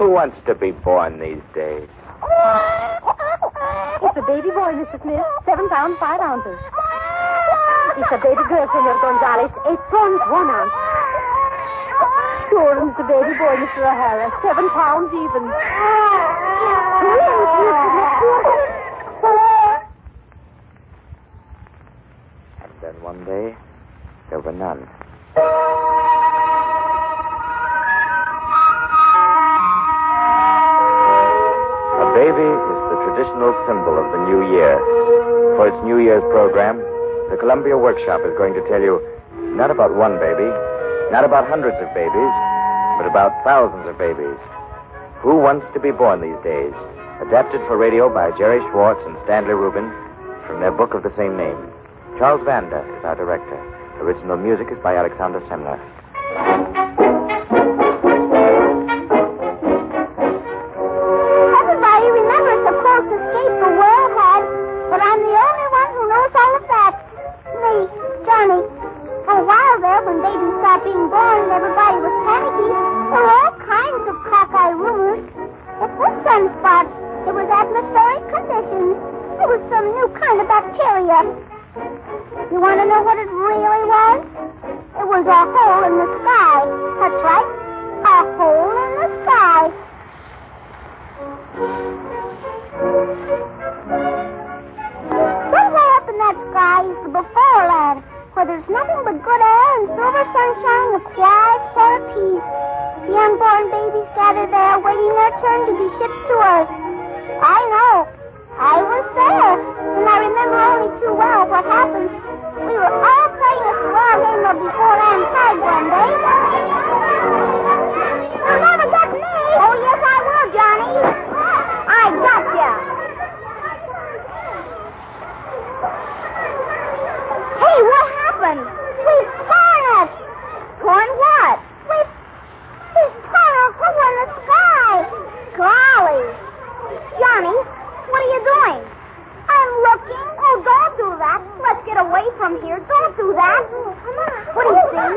Who wants to be born these days? It's a baby boy, Mr. Smith. 7 pounds, 5 ounces. It's a baby girl, Senor Gonzalez. 8 pounds, 1 ounce. Sure, it's a baby boy, Mr. O'Hara. 7 pounds even. And then one day, there were none. A baby is the traditional symbol of the new year. For its New Year's program, the Columbia Workshop is going to tell you not about one baby, not about hundreds of babies, but about thousands of babies. Who Wants to Be Born These Days? Adapted for radio by Jerry Schwartz and Stanley Rubin from their book of the same name. Charles Vanda is our director. Original music is by Alexander Semler. Everybody, remember, it's a close escape the world had, but I'm the only one who knows all of that. Me, Johnny. For a while there, when babies stopped being born and everybody was panicky, there were all kinds of cockeye rumors. It was sunspots. It was atmospheric conditions. It was some new kind of bacteria. You want to know what it really was? It was a hole in the sky. That's right. A hole in the sky. Somewhere up in that sky is the before land, where there's nothing but good air and silver sunshine and quiet sort of peace. The unborn babies gather there, waiting their turn to be shipped to Earth. I know. I was there, and I remember only too well what happened. We were all playing a small game of before land tag one day. You'll never get me. Oh, yes, I will, Johnny. I got ya. Hey, what happened? We've torn it. Torn what? We've torn a hole in the sky. Golly. Johnny, what are you doing? I'm looking. Oh, don't do that. Let's get away from here. Don't do that. Come on. What do you see?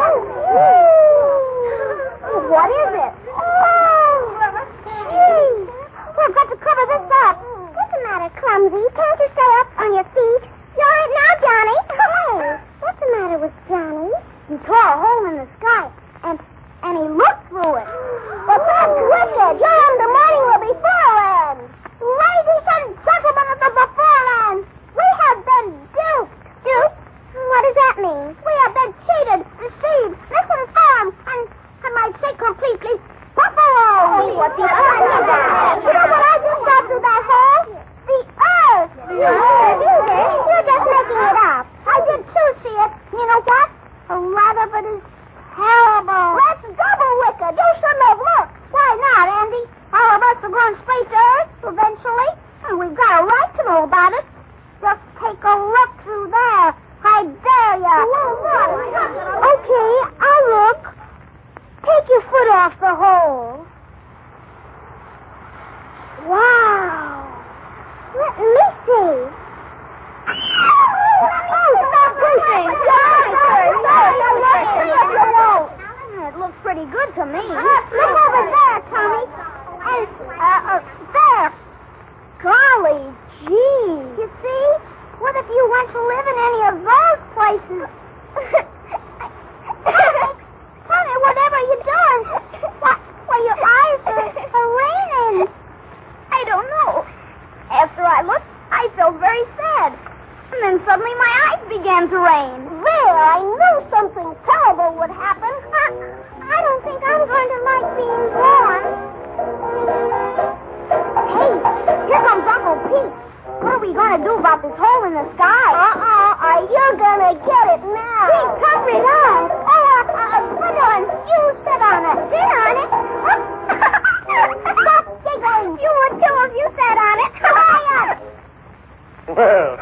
What is it? Oh, gee. We've got to cover this up. What's the matter, Clumsy? Can't you stay up on your feet? You're all right now, Johnny. Hey, what's the matter with Johnny? He tore a hole in the sky, and he looked through it. Well, that's wicked. You're in the morning of beforeland. Ladies and gentlemen of the beforeland, we have been duped. Duped? What does that mean? We have been cheated, deceived, misinformed, and I might say completely buffaloed. Oh, what the You know what I just saw through that hole? The Earth. You're just making it up. I did too see it. You know what? A lot of it is terrible. That's double wicked. You shouldn't have looked. Why not, Andy? All of us are going straight to Earth eventually, and we've got a right to know about it. Just take a look through there. I dare ya. Okay, I'll look. Take your foot off the hole. Wow. Let me see. Oh, stop pushing. It looks pretty good to me. Look over there, Tommy. And, there. Golly gee. You see? What if you went to live in any of those places? Tommy, whatever you doing? Why, your eyes are raining. I don't know. After I looked, I felt very sad. And then suddenly my eyes began to rain. There, I knew something terrible would happen. I don't think I'm going to like being born. Hey, here comes Uncle Pete. What are we going to do about this hole in the sky? You're going to get it now. Pete, cover it up. Gwendolyn, you sit on it. Sit on it? Stop giggling. You would too if you sat on it. Quiet. Well,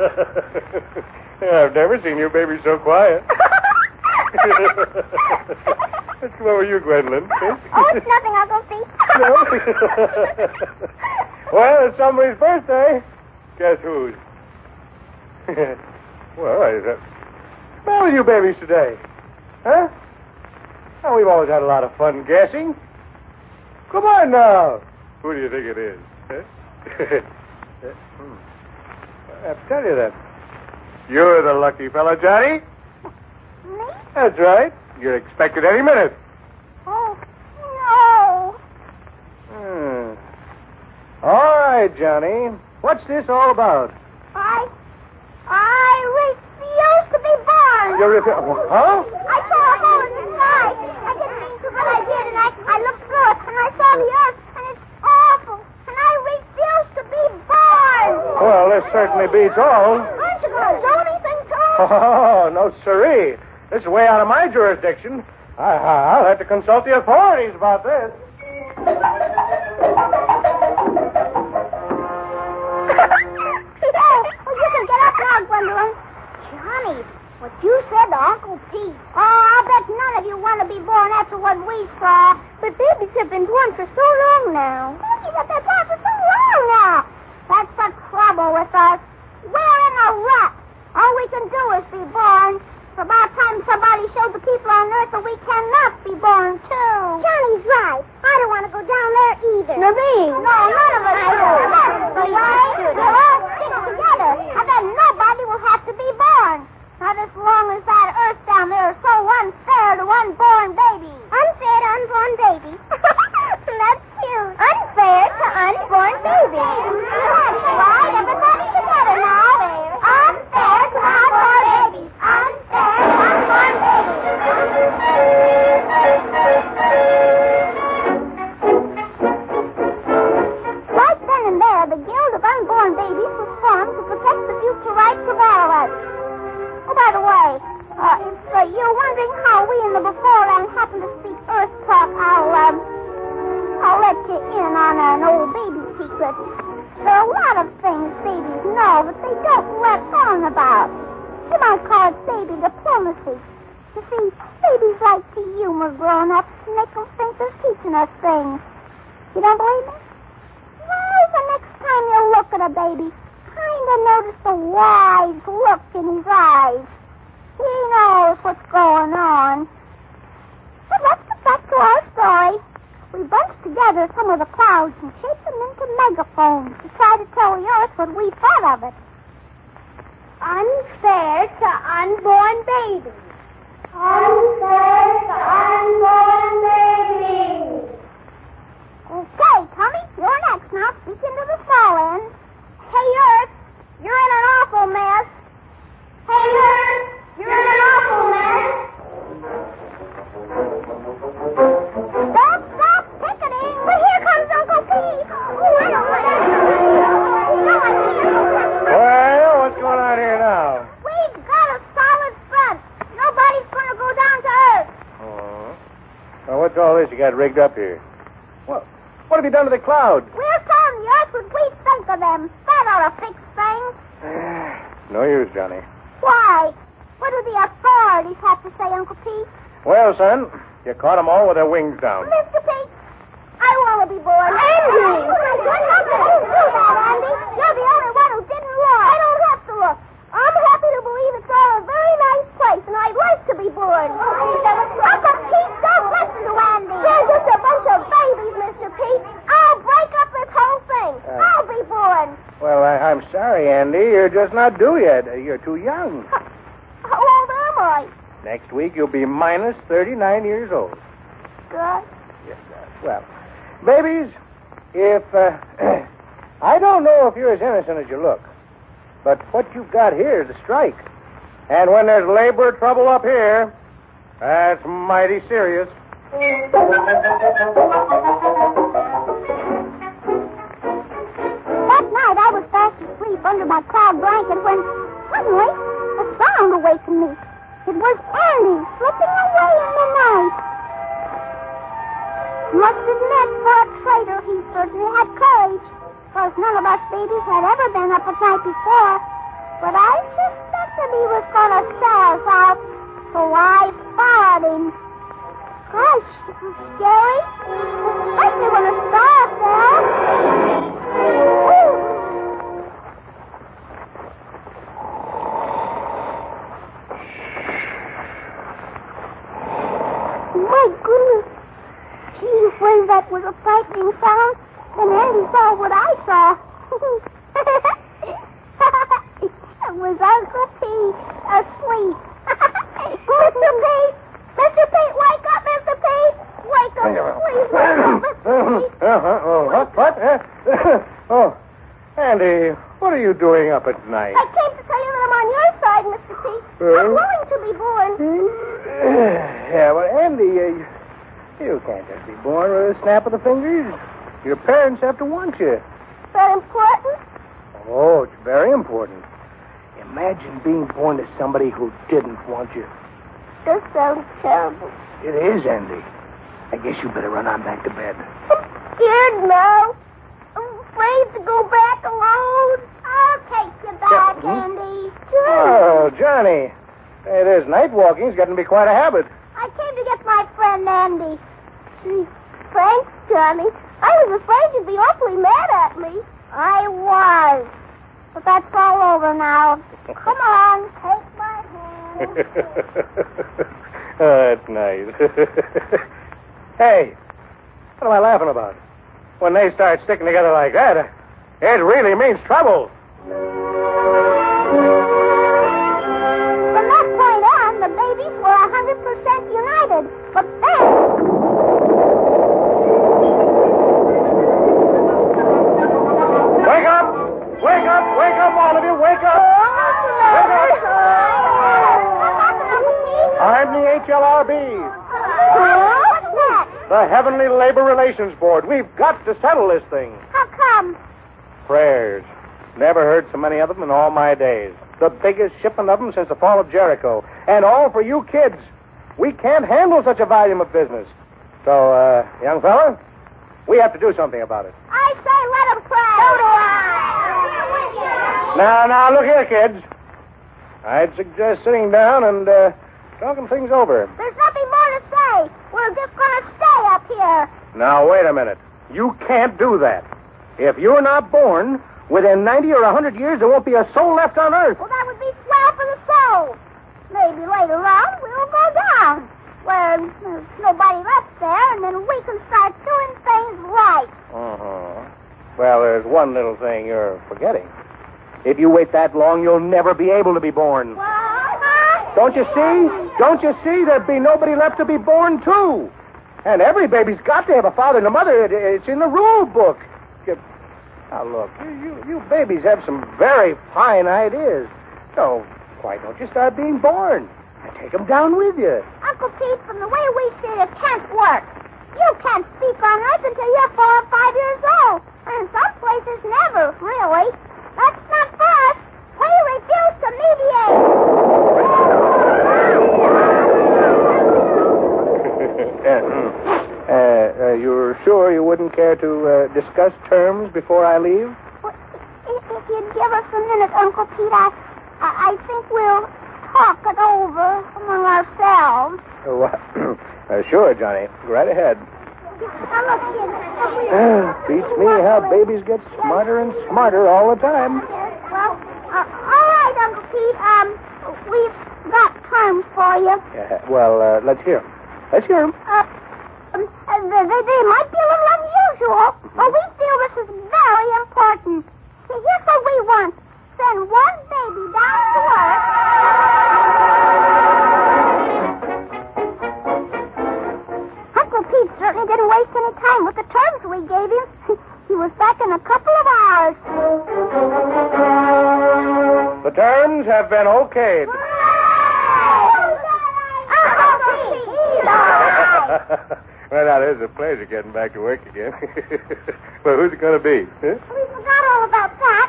I've never seen your baby so quiet. What's wrong with you, Gwendolyn? Oh, it's nothing, Uncle Pete. No? Well, it's somebody's birthday. Guess whose? Well, what's with you babies today? Huh? Oh, we've always had a lot of fun guessing. Of Come on now. Who do you think it is? Huh? I have to tell you that. You're the lucky fellow, Johnny. Me? That's right. You're expected any minute. Oh, no. All right, Johnny. What's this all about? I refuse to be born. Huh? I saw a hole in the sky. I didn't mean to, but I did, and I looked through it, and I saw the earth, and it's awful, and I refuse to be born. Well, this certainly beats all. Aren't you going to do anything to him? Oh, no, siree. This is way out of my jurisdiction. I'll have to consult the authorities about this. You can get up now, Gwendolyn. Johnny, what you said to Uncle Pete. Oh, I'll bet none of you want to be born after what we saw. But babies have been born for so long now. Babies have been born for so long now. That's the trouble with us. We're in a rut. All we can do is be born. It's about time somebody showed the people on Earth that we cannot be born, too. Johnny's right. I don't want to go down there either. No, me. No, none of us do. That's the way. We'll all stick together, and then nobody will have to be born. Not as long as that Earth down there is so unfair to unborn babies. Unfair to unborn babies? That's cute. Unfair to unborn babies. That's right. Everybody together now. Unfair to unborn babies. Unfair to unborn babies. Right then and there, the Guild of Unborn Babies was formed to protect the future rights of all of us. Oh, by the way, if you're wondering how we in the Beforeland happen to speak Earth talk, I'll let you in on an old baby secret. There are a lot of things babies know, but they don't let on about. You might call it baby diplomacy. You see, babies like to humor grown-ups and make them think they're teaching us things. You don't believe me? Why, the next time you look at a baby, kind of notice the wise look in his eyes. He knows what's going on. But let's get back to our story. We bunched together some of the clouds and shaped them into megaphones to try to tell the Earth what we thought of it. Unfair to unborn babies. Unfair to unborn babies. Okay, Tommy, you're next now. Speak into the stall end. Hey, Earth, you're in an awful mess. Hey, Earth, you're in an awful mess. Don't stop picketing. Well, here comes Uncle Pete. Oh, I don't want to. Well, what's going on here now? We've got a solid front. Nobody's going to go down to Earth. Oh. Well, what's all this you got rigged up here? What have you done to the clouds? We're telling the Earth what we think of them. That ought to fix things. No use, Johnny. Why? What do the authorities have to say, Uncle Pete? Well, son, you caught them all with their wings down. Mr. Pete, I want to be born. Andy! How can you do that, Andy? You're the only one who didn't look. I don't have to look. I'm happy to believe it's all a very nice place, and I'd like to be born. Uncle Pete, don't listen to Andy. They're just a bunch of babies, Mr. Pete. I'll break up this whole thing. I'll be born. Well, I'm sorry, Andy. You're just not due yet. You're too young. How old am I? Next week, you'll be minus 39 years old. Good. Yes, sir. Well, babies, if... I don't know if you're as innocent as you look, but what you've got here is a strike. And when there's labor trouble up here, that's mighty serious. That night I was fast asleep under my cloud blanket when suddenly a sound awakened me. It was Andy slipping away in the night. Must admit, for a traitor, he certainly had courage. Because none of us babies had ever been up at night before. But I suspected he was going to sell us out, so I followed him. Gosh, it was scary. Especially when a star fell. My goodness. Gee suppose that was a frightening sound? And Andy saw what I saw. It was Uncle Pete asleep. Mr. Pete! Mr. Pete, wake up, Mr. Pete! Wake up, please. Wake up, Mr. Pete. What? Oh, Andy, what are you doing up at night? I came to tell you that I'm on your side, Mr. Pete. I'm willing to be born. Yeah, well, Andy, you can't just be born with a snap of the fingers. Your parents have to want you. Is that important? Oh, it's very important. Imagine being born to somebody who didn't want you. This sounds terrible. It is, Andy. I guess you better run on back to bed. I'm scared now. I'm afraid to go back alone. I'll take you back, Andy. Oh, Johnny. Hey, this night walking's getting to be quite a habit. I came to get my friend Andy. Gee, thanks, Johnny. I was afraid you'd be awfully mad at me. I was. But that's all over now. Come on, take my hand. Oh, that's nice. Hey, what am I laughing about? When they start sticking together like that, it really means trouble. From that point on, the babies were 100% united. But then... Wake up! Wake up! Wake up, all of you! Wake up! Wake up! I'm the HLRB, What's that? the Heavenly Labor Relations Board. We've got to settle this thing. How come? Prayers. Never heard so many of them in all my days. The biggest shipment of them since the fall of Jericho. And all for you kids. We can't handle such a volume of business. So, young fella, we have to do something about it. I say let them pray. So do I. Now, look here, kids. I'd suggest sitting down and talking things over. There's nothing more to say. We're just going to stay up here. Now, wait a minute. You can't do that. If you're not born, within 90 or 100 years, there won't be a soul left on Earth. Well, that would be swell for the soul. Maybe later on we'll go down where there's nobody left there, and then we can start doing things right. Uh-huh. Well, there's one little thing you're forgetting. If you wait that long, you'll never be able to be born. Don't you see? Don't you see? There'd be nobody left to be born, too. And every baby's got to have a father and a mother. It's in the rule book. Now, look, you babies have some very fine ideas. So, why don't you start being born? And take them down with you. Uncle Pete, from the way we see it, it can't work. You can't speak on Earth until you're 4 or 5 years old. And in some places, never, really. That's not for us. We refuse to mediate. You're sure you wouldn't care to discuss terms before I leave? Well, if you'd give us a minute, Uncle Pete, I think we'll talk it over among ourselves. Sure, Johnny. Go right ahead. Now, look, kid. Beats me how babies get smarter and smarter all the time. Well, all right, Uncle Pete. We've got terms for you. Let's hear 'em. Let's hear 'em. They might be a little unusual, but we feel this is very important. Here's what we want. Send one baby down to Earth. Uncle Pete certainly didn't waste any time with the terms we gave him. He was back in a couple of hours. The terms have been okayed. Well, now, it's a pleasure getting back to work again. Well, who's it going to be? Huh? We forgot all about that.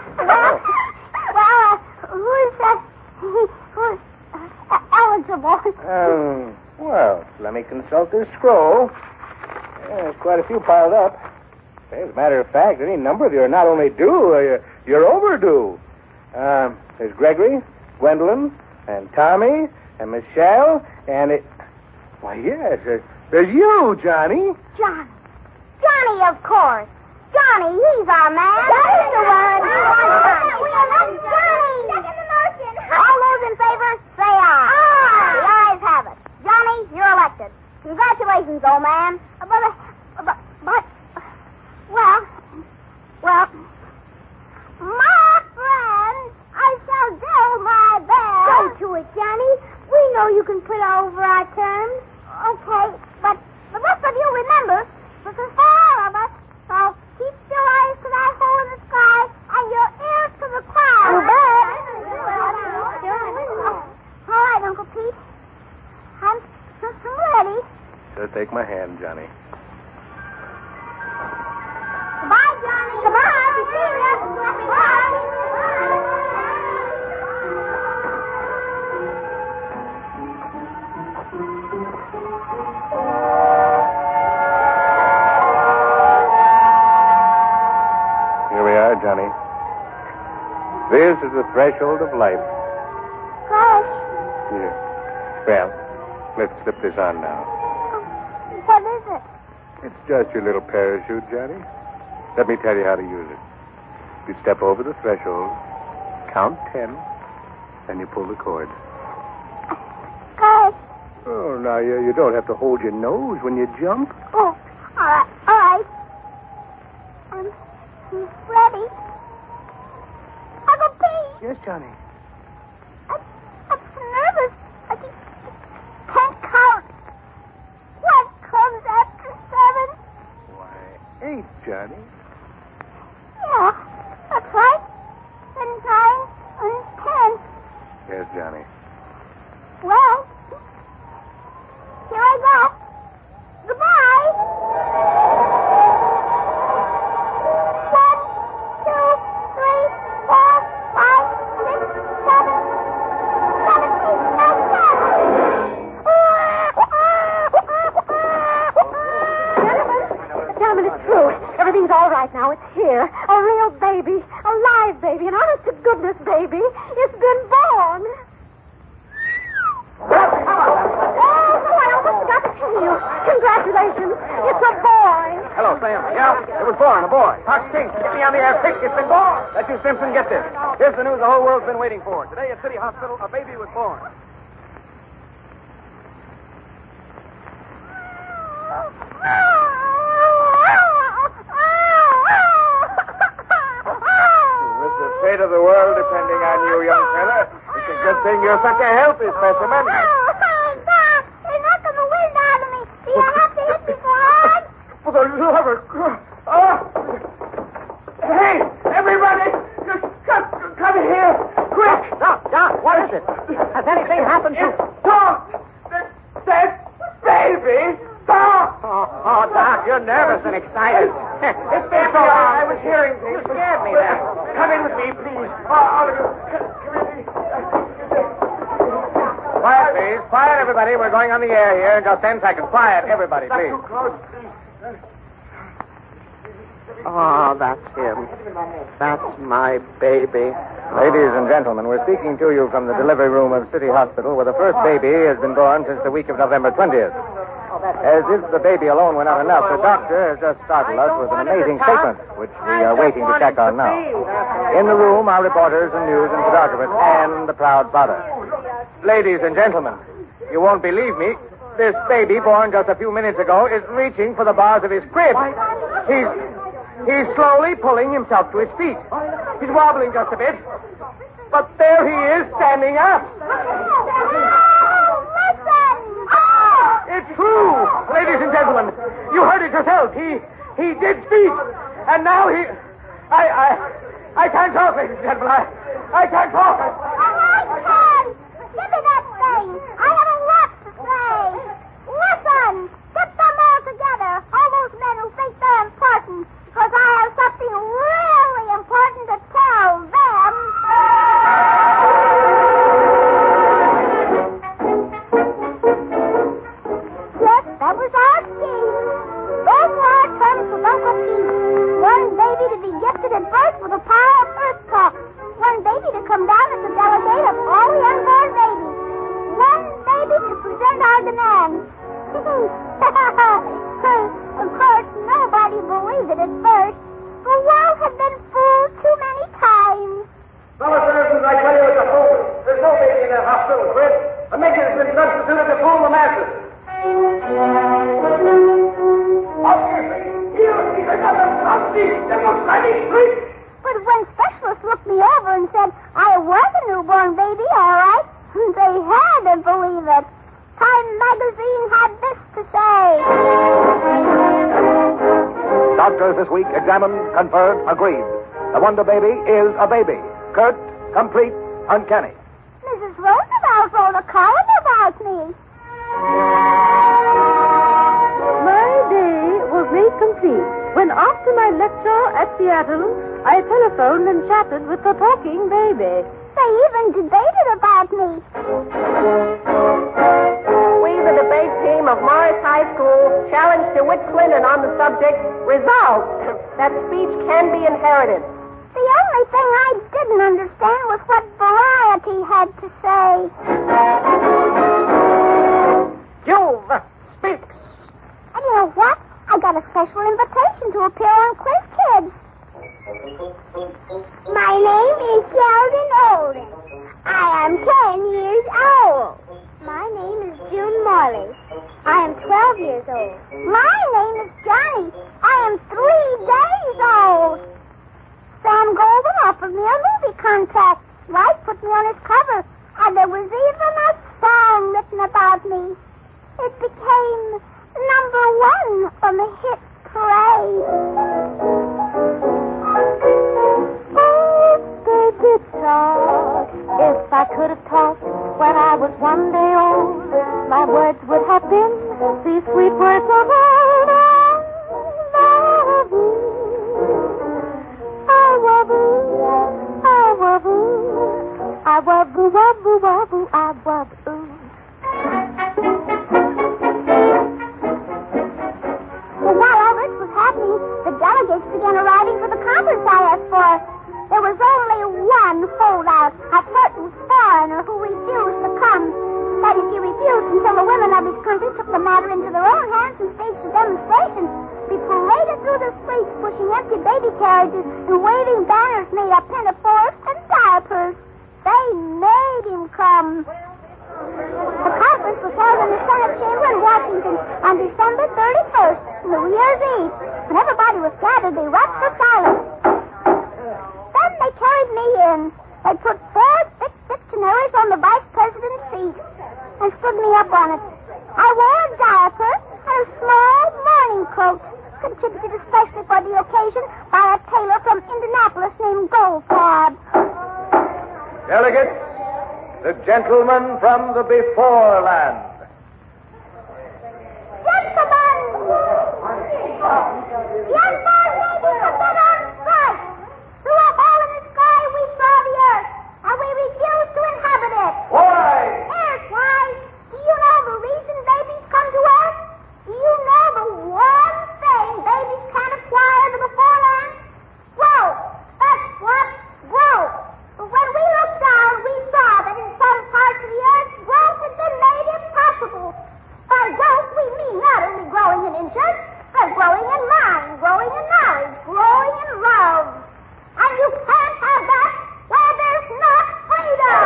Who's eligible? Well, let me consult this scroll. There's quite a few piled up. As a matter of fact, any number of you are not only due, you're overdue. There's Gregory, Gwendolyn, and Tommy, and Michelle, and why, yes, there's you, Johnny. Johnny, of course. Johnny, he's our man. Johnny's the one. We elect Johnny. Second the motion. All those in favor, say aye. Aye. The ayes have it. Johnny, you're elected. Congratulations, old man. on, Johnny. Goodbye, Johnny. Goodbye. Be seeing you. Goodbye. Here we are, Johnny. This is the threshold of life. Gosh. Here. Well, let's slip this on now. What is it? It's just your little parachute, Johnny. Let me tell you how to use it. You step over the threshold, count 10, and you pull the cord. Gosh. Oh, now, you don't have to hold your nose when you jump. Oh, all right. All right. I'm ready. I'll go pee. Yes, Johnny. I'm so nervous. I just can't count. What comes after 7? Why, 8, Johnny. Yeah, that's right. Then 9 and 10. Yes, Johnny. Well, here I go. Goodbye. 1, 2, 3, 4, 5, 6, 7, 7, 8, 9, 10. Gentlemen, it's true. Everything's all right now. It's here. A real baby. A live baby. An honest-to-goodness baby. It's been born. Oh, I almost forgot to tell you. Congratulations. It's a boy. Hello, Sam. Yeah, it was born, a boy. Fox King, get me on the air quick. It's been born. Let you, Simpson, get this. Here's the news the whole world's been waiting for. Today at City Hospital, a baby was born. With the fate of the world depending on you, young fella, it's a good thing you're such a healthy specimen. Doc, they're knocking the wind out of me. Do you have to hit me so hard? For the love of God. Oh! Hey, everybody! Come here! Quick! Doc, what is it? Has anything happened to... Doc! That baby! Doc! Oh, Doc, you're nervous and excited. It's baby. I was hearing things. You scared me there. Come in with me, please. All of you. Quiet, please. Quiet, everybody. We're going on the air here in just 10 seconds. Quiet, everybody, please. Not too close, please. Oh, that's him. That's my baby. Ladies and gentlemen, we're speaking to you from the delivery room of City Hospital, where the first baby has been born since the week of November 20th. As if the baby alone were not enough, the doctor has just startled us with an amazing statement, which we are waiting to check on now. In the room are reporters and news and photographers and the proud father. Ladies and gentlemen, you won't believe me. This baby, born just a few minutes ago, is reaching for the bars of his crib. He's slowly pulling himself to his feet. He's wobbling just a bit. But there he is, standing up. It's true, ladies and gentlemen. You heard it yourself. He did speak. And now he... I can't talk, ladies and gentlemen. I can't talk. I can. Give me that thing. I have a lot to say. Listen. Put them all together. All those men who think they're important. Because I have something really important to tell them. Yes, that was our scheme. Those were our terms with Uncle Pete. One baby to be gifted at birth with the power of Earth Talk. One baby to come down as a delegate of all the unborn babies. One baby to present our demands. Of course, nobody believed it at first. The world had been fooled too many times. Fellow citizens, I tell you it's a fool. There's no baby in that hospital, Chris. A mission has been substituted to fool the masses. Obviously, he's another Nazi democratic freak. But when specialists looked me over and said I was a newborn baby, all right, they had to believe it. Time magazine had this to say. Doctors this week examined, confirmed, agreed. The Wonder Baby is a baby. Curt, complete, uncanny. Mrs. Roosevelt wrote a column about me. Marie see, when after my lecture at Seattle, I telephoned and chatted with the talking baby. They even debated about me. We, the debate team of Morris High School, challenge DeWitt Clinton on the subject, resolved that speech can be inherited. The only thing I didn't understand was what Variety had to say. Juve speaks. And you know what? I got a special invitation to appear on Quiz Kids. My name is Sheldon Olden. I am 10 years old. My name is June Morley. I am 12 years old. My name is Johnny. I am 3 days old. Sam Golden offered me a movie contract. Life put me on his cover, and there was even a song written about me. It became #1 on the hit parade. Guitar, if I could have talked when I was 1 day old, my words would have been these sweet words of old. I love you, I love you, I love you, I love you, I love you, I love you. Well, while all this was happening, the delegates began arriving for the conference I asked for. There was only one holdout, a certain foreigner who refused to come. That is, he refused until the women of his country took the matter into their own hands and staged a demonstration. We paraded through the streets, pushing empty baby carriages and waving banners made of pinafores and diapers. They made him come. The conference was held in the Senate chamber in Washington on December 31st, New Year's Eve. When everybody was gathered, they rapped for silence. Then they carried me in. They put 4 thick dictionaries on the vice president's seat and stood me up on it. I wore a diaper and a small morning coat, contributed especially for the occasion by a tailor from Indianapolis named Goldfarb. Delegates, the gentleman from the before land. Gentlemen! The unborn babies have been on strike. Through a hole in the sky, we saw the earth, and we refuse to inhabit it. Why? Here's why. Do you know the reason babies come to earth? Do you know the one thing babies can't acquire to the foreland? Growth. That's what? Growth. But when we looked down, we saw that in some parts of the earth, growth had been made impossible. By growth, we mean not only growing in inches, but growing in mind, growing in knowledge, growing in love. And you can't have that where there's not freedom.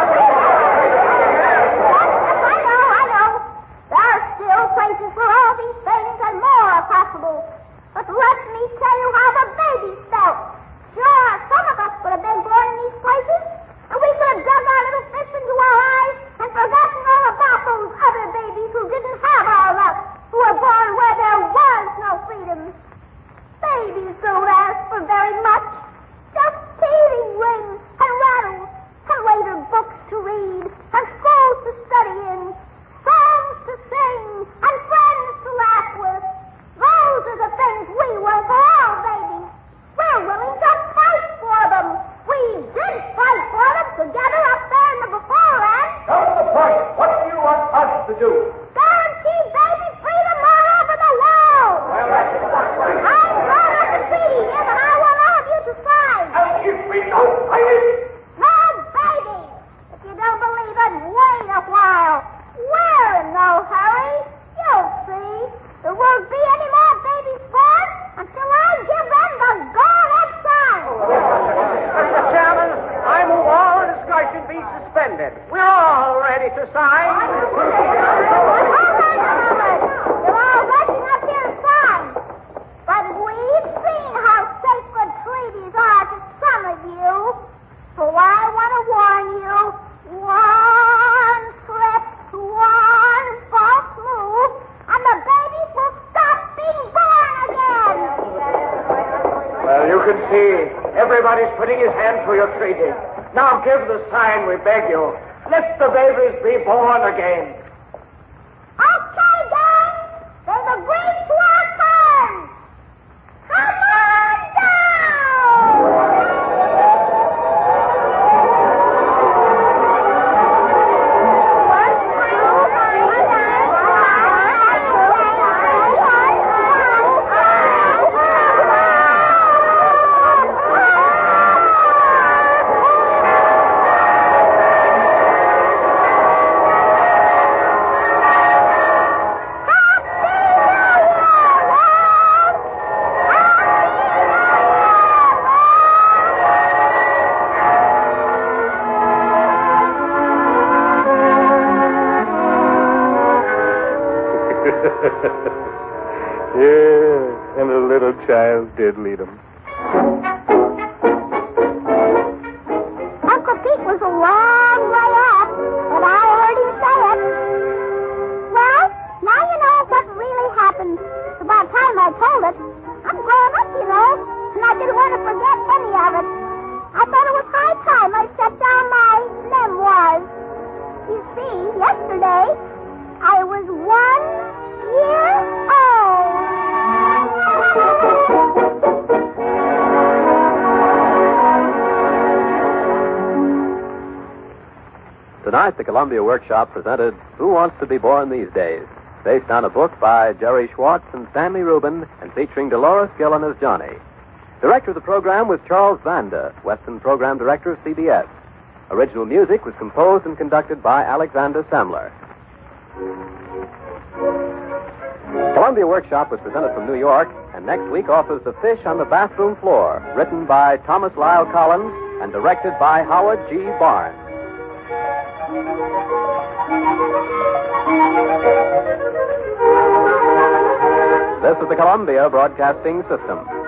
Yes, I know. There are still places where all these things and more are possible. But let me tell you how the babies felt. Sure, some of us would have been born in these places, and we could have dug our little fists into our eyes and forgotten all about those other babies who didn't have our luck, who were born where there was no freedom. Babies don't ask for very much. Just teething rings and rattles, and later books to read, and schools to study in, songs to sing, and friends to laugh with. Those are the things we want for all babies. We're willing to fight for them. We did fight for them together up there in the before land. Come to the point. What do you want us to do? Guarantee baby freedom all over the world. I've drawn up a treaty here that I want all of you to sign. And if we don't sign it, No, baby! If you don't believe it, wait a while. We're in no hurry. You'll see. There won't be any more babies born until I give them the go-ahead sign. Mr. Chairman, I move all discussion be suspended. We're all ready to sign. All right. You're all rushing up here to sign. But we've seen how sacred treaties are to some of you. So I want to warn you, one slip, one false move, and the babies will stop being born again. well, you can see everybody's putting his hand through your treaty. Now give the sign, we beg you. Let the babies be born again. Okay, gang, they've agreed to our terms. Yeah, and the little child did lead him. Uncle Pete was a long way off, but I heard him say it. Well, now you know what really happened. It's about time I told it. I'm grown up, you know, and I didn't want to forget any of it. I thought it was high time I set down my memoirs. You see, yesterday, I was 1 year old. Tonight, the Columbia Workshop presented Who Wants to Be Born These Days, based on a book by Jerry Schwartz and Stanley Rubin and featuring Dolores Gillen as Johnny. Director of the program was Charles Vanda, Western Program Director of CBS. Original music was composed and conducted by Alexander Samler. Columbia Workshop was presented from New York, and next week offers The Fish on the Bathroom Floor, written by Thomas Lyle Collins and directed by Howard G. Barnes. This is the Columbia Broadcasting System.